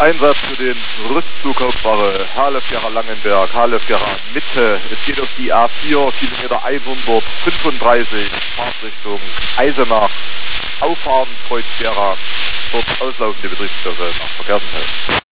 Einsatz für den Rüstzug Hauptwache Halle-Ferra-Langenberg, Halle-Ferra Mitte. Es geht auf die A4, Kilometer 135, Fahrtrichtung Eisenach, Auffahren Kreuz Ferra, dort auslaufende Betriebsstoffe nach Verkehrsunfall.